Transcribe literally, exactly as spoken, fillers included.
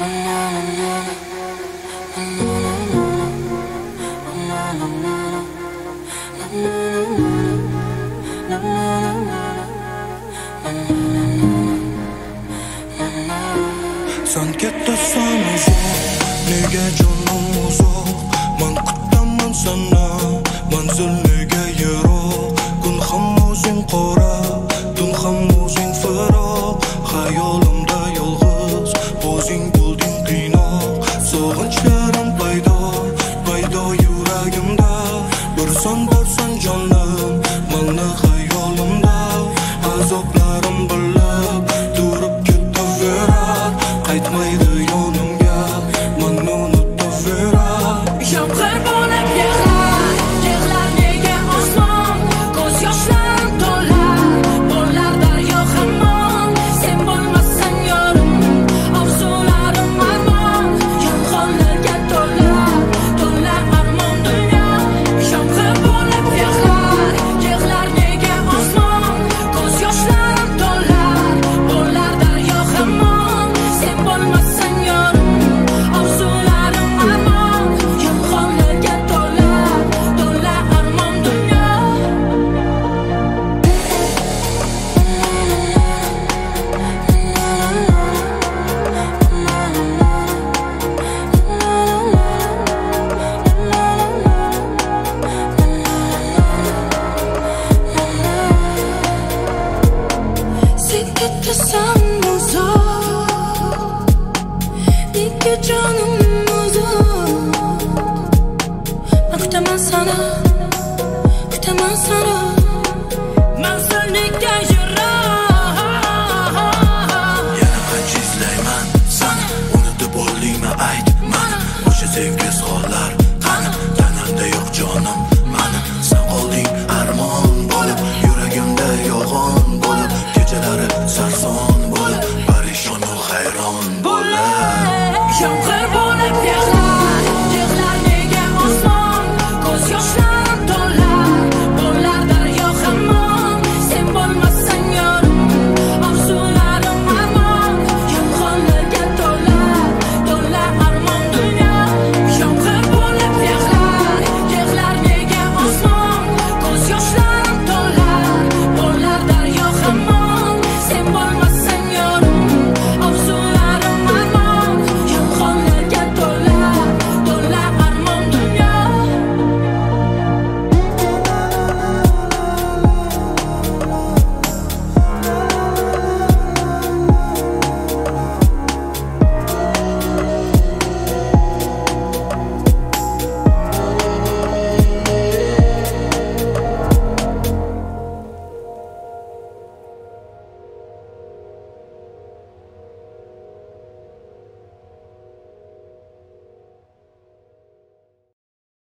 Sen ketasan uzoq, nega jonim uzoq? Man kutaman sana, manzil nega yiroq? Kun ham o'zing qora, tun ham o'zing firoq. Xayolimda yolg'iz, o'zing bo'lding qiynoq. Sog'inchlarim paydo, paydo yuragimda. Bir son borsan jonim, mana xayolimda. Azoblarim bilib, turib ketaverar. Qaytmaydi yonimga, meni unutaverar. Yomg'ir bo'lib yig'lar, yig'lar nega osmon? Ko'z yoshlarim to'lar, bo'lar daryo hamon. Sen bo'lmassan yorim, orzularim armon. Yolg'onlarga to'lar, to'lar armon dunyo. Yomg'ir bo'lib yig'lar, yig'lar nega osmon? Ko'z yoshlarim to'lar, bo'lar daryo hamon. Sen bo'lmassan yorim, orzularim armon. Yolg'onlarga to'lar, to'lar armon dunyo. Sen ketasan uzoq, nega jonim uzoq? Men kutaman sana, kutaman sana. Manzil nega yiroq? Yana qancha izlayman sani, unutib oldingmi ayt mana. O'sha sevgisiz hollar qani, tanamda yo'q jonim mani. Sen qolding armon bo'lib, yuragimda yolg'on bo'lib, kechalari sarson bo'lib, parishon u hayron.